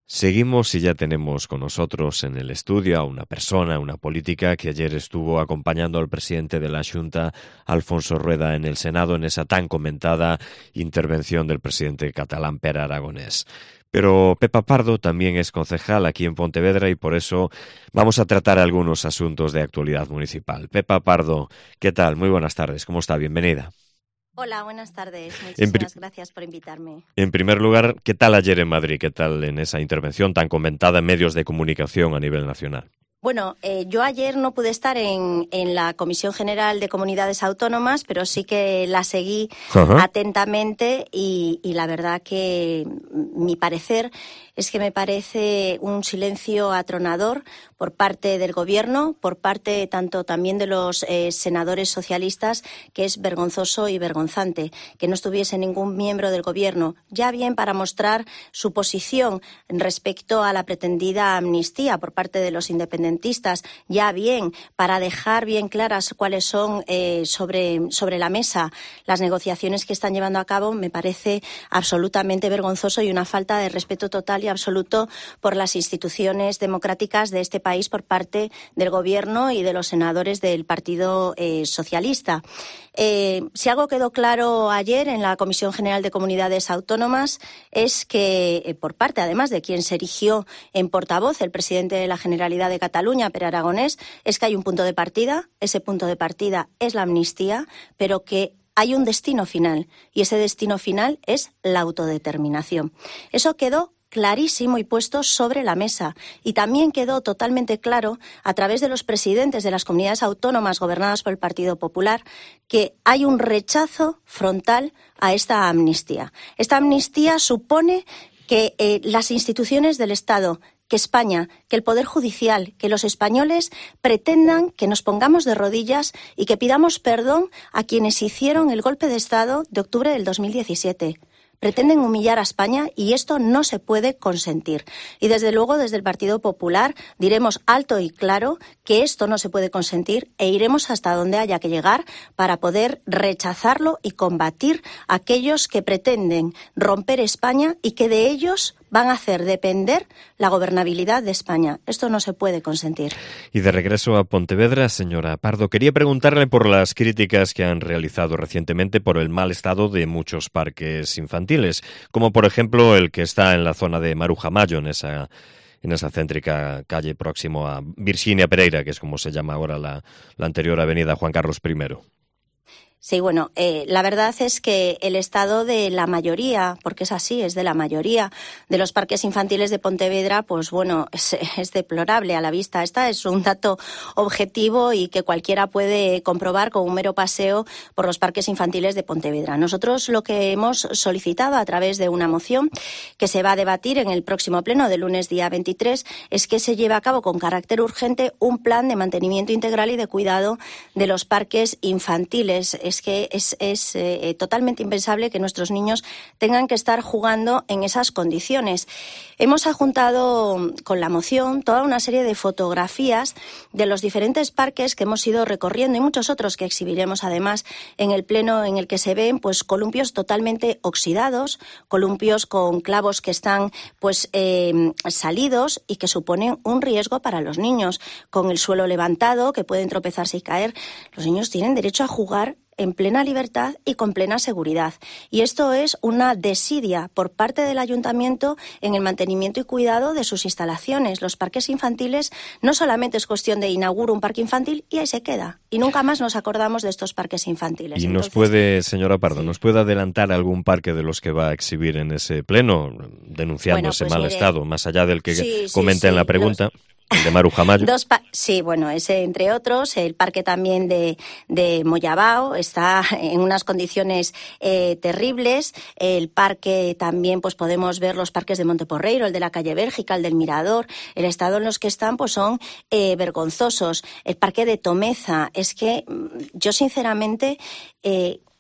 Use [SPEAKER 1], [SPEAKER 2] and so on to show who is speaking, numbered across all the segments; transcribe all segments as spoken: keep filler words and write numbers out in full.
[SPEAKER 1] Seguimos y ya tenemos con nosotros en el estudio a una persona, una política que ayer estuvo acompañando al presidente de la Xunta, Alfonso Rueda, en el Senado en esa tan comentada intervención del presidente catalán Pere Aragonés. Pero Pepa Pardo también es concejal aquí en Pontevedra y por eso vamos a tratar algunos asuntos de actualidad municipal. Pepa Pardo, ¿qué tal? Muy buenas tardes, ¿cómo está? Bienvenida.
[SPEAKER 2] Hola, buenas tardes. Muchísimas gracias por invitarme.
[SPEAKER 1] En primer lugar, ¿qué tal ayer en Madrid? ¿Qué tal en esa intervención tan comentada en medios de comunicación a nivel nacional?
[SPEAKER 2] Bueno, eh, yo ayer no pude estar en, en la Comisión General de Comunidades Autónomas, pero sí que la seguí uh-huh. atentamente y, y la verdad que mi parecer es que me parece un silencio atronador por parte del Gobierno, por parte tanto también de los eh, senadores socialistas, que es vergonzoso y vergonzante que no estuviese ningún miembro del Gobierno, ya bien para mostrar su posición respecto a la pretendida amnistía por parte de los independentistas, ya bien para dejar bien claras cuáles son eh, sobre, sobre la mesa las negociaciones que están llevando a cabo, me parece absolutamente vergonzoso y una falta de respeto total y absoluto por las instituciones democráticas de este país por parte del Gobierno y de los senadores del Partido eh, Socialista. Eh, si algo quedó claro ayer en la Comisión General de Comunidades Autónomas es que, eh, por parte además de quien se erigió en portavoz, el presidente de la Generalidad de Cataluña, Pere Aragonés, es que hay un punto de partida, ese punto de partida es la amnistía, pero que hay un destino final y ese destino final es la autodeterminación. Eso quedó clarísimo y puesto sobre la mesa. Y también quedó totalmente claro, a través de los presidentes de las comunidades autónomas gobernadas por el Partido Popular, que hay un rechazo frontal a esta amnistía. Esta amnistía supone que eh, las instituciones del Estado, que España, que el Poder Judicial, que los españoles pretendan que nos pongamos de rodillas y que pidamos perdón a quienes hicieron el golpe de Estado de octubre del dos mil diecisiete. Pretenden humillar a España y esto no se puede consentir. Y desde luego, desde el Partido Popular, diremos alto y claro que esto no se puede consentir e iremos hasta donde haya que llegar para poder rechazarlo y combatir a aquellos que pretenden romper España y que de ellos van a hacer depender la gobernabilidad de España. Esto no se puede consentir.
[SPEAKER 1] Y de regreso a Pontevedra, señora Pardo, quería preguntarle por las críticas que han realizado recientemente por el mal estado de muchos parques infantiles, como por ejemplo el que está en la zona de Maruja Mayo, en esa en esa céntrica calle próximo a Virginia Pereira, que es como se llama ahora la, la anterior avenida Juan Carlos primero.
[SPEAKER 2] Sí, bueno, eh, la verdad es que el estado de la mayoría, porque es así, es de la mayoría de los parques infantiles de Pontevedra, pues bueno, es, es deplorable a la vista. Esta es un dato objetivo y que cualquiera puede comprobar con un mero paseo por los parques infantiles de Pontevedra. Nosotros lo que hemos solicitado a través de una moción que se va a debatir en el próximo pleno del lunes día veintitrés es que se lleve a cabo con carácter urgente un plan de mantenimiento integral y de cuidado de los parques infantiles. Es que es, es eh, totalmente impensable que nuestros niños tengan que estar jugando en esas condiciones. Hemos adjuntado con la moción toda una serie de fotografías de los diferentes parques que hemos ido recorriendo y muchos otros que exhibiremos además en el pleno, en el que se ven pues columpios totalmente oxidados, columpios con clavos que están pues eh, salidos y que suponen un riesgo para los niños, con el suelo levantado, que pueden tropezarse y caer. Los niños tienen derecho a jugar en plena libertad y con plena seguridad. Y esto es una desidia por parte del Ayuntamiento en el mantenimiento y cuidado de sus instalaciones. Los parques infantiles no solamente es cuestión de inauguro un parque infantil y ahí se queda. Y nunca más nos acordamos de estos parques infantiles.
[SPEAKER 1] Y
[SPEAKER 2] Entonces,
[SPEAKER 1] nos puede, señora Pardo,
[SPEAKER 2] sí.
[SPEAKER 1] ¿nos puede adelantar algún parque de los que va a exhibir en ese pleno, denunciando
[SPEAKER 2] Bueno,
[SPEAKER 1] ese
[SPEAKER 2] pues
[SPEAKER 1] mal
[SPEAKER 2] mire,
[SPEAKER 1] estado, más allá del que
[SPEAKER 2] sí, sí,
[SPEAKER 1] comenta
[SPEAKER 2] sí,
[SPEAKER 1] en la pregunta?
[SPEAKER 2] Los...
[SPEAKER 1] El de Maruja Mayo.
[SPEAKER 2] Dos pa- sí, bueno, ese entre otros, el parque también de, de Moyabao está en unas condiciones eh, terribles. El parque también, pues podemos ver los parques de Monteporreiro, el de la calle Bélgica, el del Mirador. El estado en los que están, pues son eh, vergonzosos. El parque de Tomeza, es que yo sinceramente... Eh,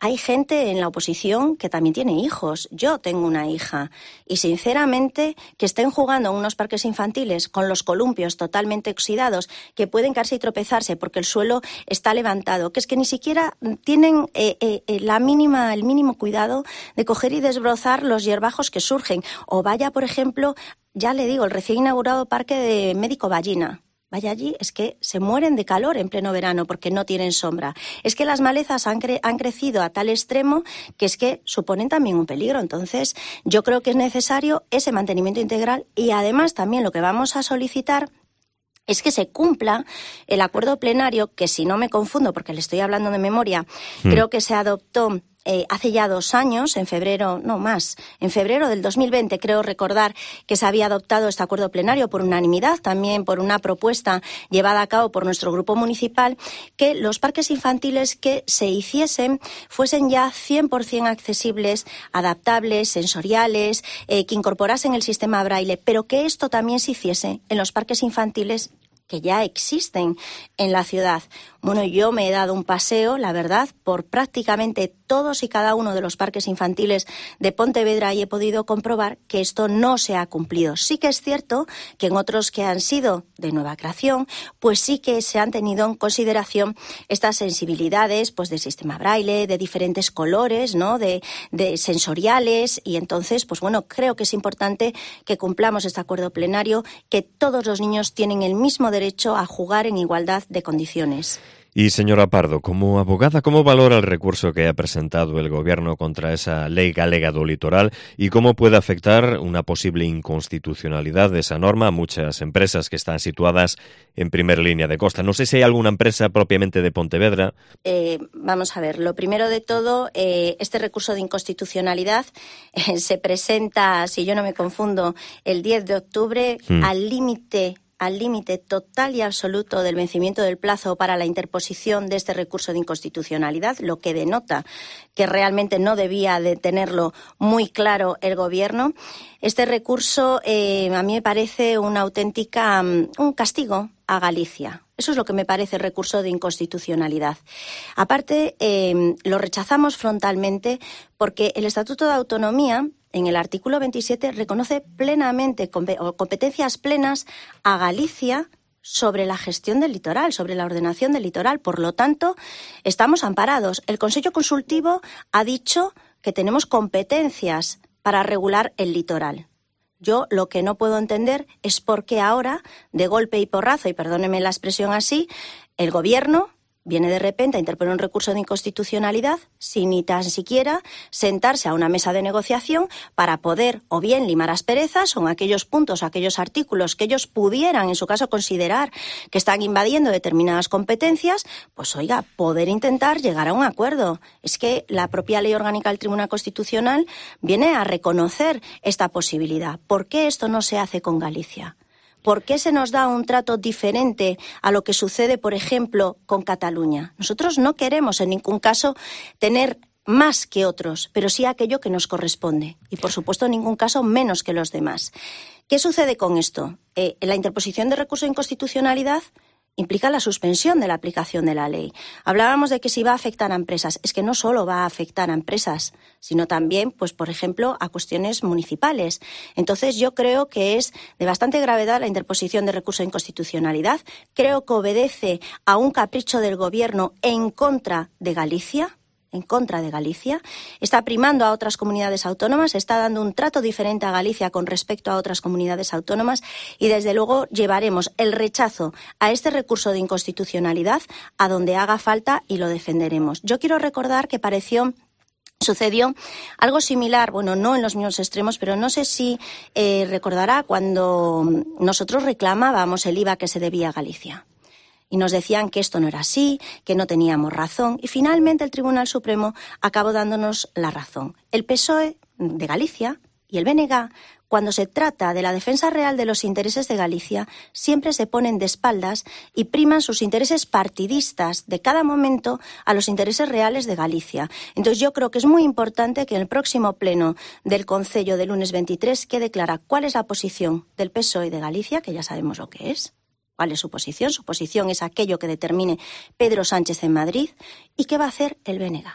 [SPEAKER 2] hay gente en la oposición que también tiene hijos. Yo tengo una hija y, sinceramente, que estén jugando en unos parques infantiles con los columpios totalmente oxidados, que pueden caerse y tropezarse porque el suelo está levantado, que es que ni siquiera tienen eh, eh, la mínima, el mínimo cuidado de coger y desbrozar los hierbajos que surgen. O vaya, por ejemplo, ya le digo, el recién inaugurado parque de Médico Ballina. Vaya allí, es que se mueren de calor en pleno verano porque no tienen sombra. Es que las malezas han, cre- han crecido a tal extremo que es que suponen también un peligro. Entonces, yo creo que es necesario ese mantenimiento integral y, además, también lo que vamos a solicitar es que se cumpla el acuerdo plenario, que, si no me confundo, porque le estoy hablando de memoria, mm. creo que se adoptó Eh, hace ya dos años, en febrero, no más, en febrero del dos mil veinte, creo recordar que se había adoptado este acuerdo plenario por unanimidad, también por una propuesta llevada a cabo por nuestro grupo municipal, que los parques infantiles que se hiciesen fuesen ya cien por ciento accesibles, adaptables, sensoriales, eh, que incorporasen el sistema braille, pero que esto también se hiciese en los parques infantiles que ya existen en la ciudad. Bueno, yo me he dado un paseo, la verdad, por prácticamente todos y cada uno de los parques infantiles de Pontevedra y he podido comprobar que esto no se ha cumplido. Sí que es cierto que en otros que han sido de nueva creación, pues sí que se han tenido en consideración estas sensibilidades, pues del sistema braille, de diferentes colores, ¿no?, de, de sensoriales, y entonces, pues bueno, creo que es importante que cumplamos este acuerdo plenario, que todos los niños tienen el mismo derecho a jugar en igualdad de condiciones.
[SPEAKER 1] Y, señora Pardo, como abogada, ¿cómo valora el recurso que ha presentado el Gobierno contra esa ley galega do litoral y cómo puede afectar una posible inconstitucionalidad de esa norma a muchas empresas que están situadas en primera línea de costa? No sé si hay alguna empresa propiamente de Pontevedra.
[SPEAKER 2] Eh, vamos a ver, lo primero de todo, eh, este recurso de inconstitucionalidad eh, se presenta, si yo no me confundo, el diez de octubre, hmm. al límite al límite total y absoluto del vencimiento del plazo para la interposición de este recurso de inconstitucionalidad, lo que denota que realmente no debía de tenerlo muy claro el Gobierno. Este recurso eh, a mí me parece una auténtica, um, un castigo a Galicia. Eso es lo que me parece el recurso de inconstitucionalidad. Aparte, eh, lo rechazamos frontalmente porque el Estatuto de Autonomía, en el artículo veintisiete, reconoce plenamente competencias plenas a Galicia sobre la gestión del litoral, sobre la ordenación del litoral. Por lo tanto, estamos amparados. El Consejo Consultivo ha dicho que tenemos competencias para regular el litoral. Yo lo que no puedo entender es por qué ahora, de golpe y porrazo, y perdóneme la expresión así, el Gobierno viene de repente a interponer un recurso de inconstitucionalidad sin ni tan siquiera sentarse a una mesa de negociación para poder o bien limar asperezas o en aquellos puntos, aquellos artículos que ellos pudieran, en su caso, considerar que están invadiendo determinadas competencias, pues oiga, poder intentar llegar a un acuerdo. Es que la propia Ley Orgánica del Tribunal Constitucional viene a reconocer esta posibilidad. ¿Por qué esto no se hace con Galicia? ¿Por qué se nos da un trato diferente a lo que sucede, por ejemplo, con Cataluña? Nosotros no queremos en ningún caso tener más que otros, pero sí aquello que nos corresponde. Y, por supuesto, en ningún caso menos que los demás. ¿Qué sucede con esto? Eh, la interposición de recurso de inconstitucionalidad implica la suspensión de la aplicación de la ley. Hablábamos de que si va a afectar a empresas. Es que no solo va a afectar a empresas, sino también, pues, por ejemplo, a cuestiones municipales. Entonces, yo creo que es de bastante gravedad la interposición de recurso de inconstitucionalidad. Creo que obedece a un capricho del Gobierno en contra de Galicia. en contra de Galicia, está primando a otras comunidades autónomas, está dando un trato diferente a Galicia con respecto a otras comunidades autónomas y, desde luego, llevaremos el rechazo a este recurso de inconstitucionalidad a donde haga falta y lo defenderemos. Yo quiero recordar que pareció... Sucedió algo similar, bueno, no en los mismos extremos, pero no sé si eh, recordará cuando nosotros reclamábamos el I V A que se debía a Galicia. Y nos decían que esto no era así, que no teníamos razón. Y finalmente el Tribunal Supremo acabó dándonos la razón. El P S O E de Galicia y el B N G, cuando se trata de la defensa real de los intereses de Galicia, siempre se ponen de espaldas y priman sus intereses partidistas de cada momento a los intereses reales de Galicia. Entonces, yo creo que es muy importante que en el próximo pleno del Concello del lunes veintitrés quede clara cuál es la posición del P S O E de Galicia, que ya sabemos lo que es. ¿Cuál es su posición? Su posición es aquello que determine Pedro Sánchez en Madrid. ¿Y qué va a hacer el B N G?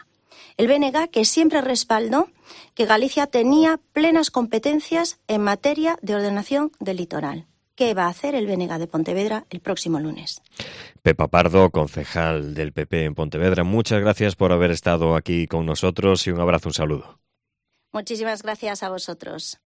[SPEAKER 2] El B N G que siempre respaldó que Galicia tenía plenas competencias en materia de ordenación del litoral. ¿Qué va a hacer el B N G de Pontevedra el próximo lunes?
[SPEAKER 1] Pepa Pardo, concejal del P P en Pontevedra, muchas gracias por haber estado aquí con nosotros y un abrazo, un saludo.
[SPEAKER 2] Muchísimas gracias a vosotros.